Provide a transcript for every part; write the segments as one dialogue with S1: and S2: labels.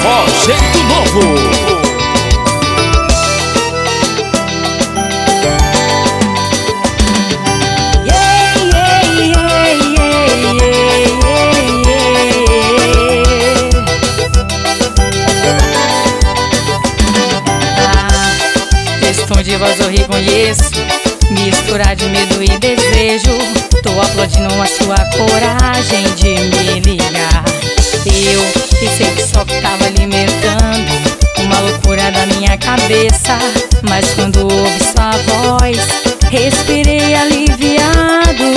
S1: Forró Jeito Novo.
S2: Tom de voz eu reconheço, mistura de medo e desejo. Tô aplaudindo a sua coragem de me ligar. Eu pensei que só ficava alimentando uma loucura da minha cabeça, mas quando ouvi sua voz, respirei aliviado.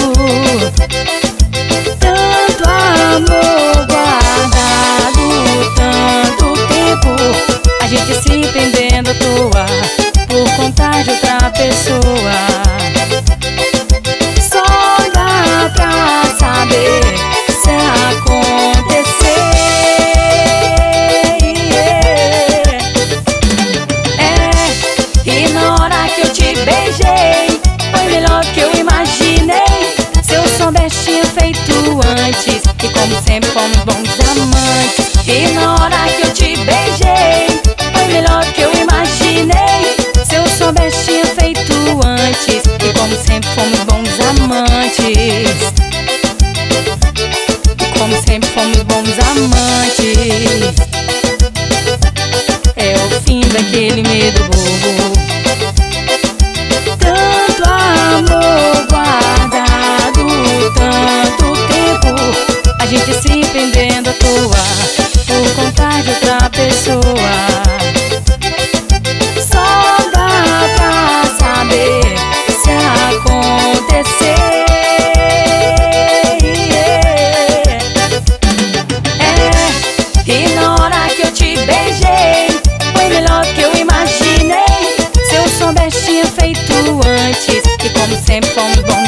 S2: Tanto amor guardado, tanto tempo, a gente se prendendo à toa por conta de outra pessoa. Só dá pra saber se acontecer. E na hora que eu te beijei, foi melhor que eu imaginei. Se eu soubesse tinha feito antes, e como sempre fomos bons amantes. E na hora que eu te beijei, foi melhor que eu imaginei. Se eu soubesse tinha feito antes, e como sempre fomos bons amantes. E como sempre fomos bons amantes. É o fim daquele medo bobo. Tanto amor guardado, tanto tempo, a gente se prendendo à toa por conta de outra pessoa. E na hora que eu te beijei, foi melhor que eu imaginei. Se eu soubesse tinha feito antes, e como sempre fomos bons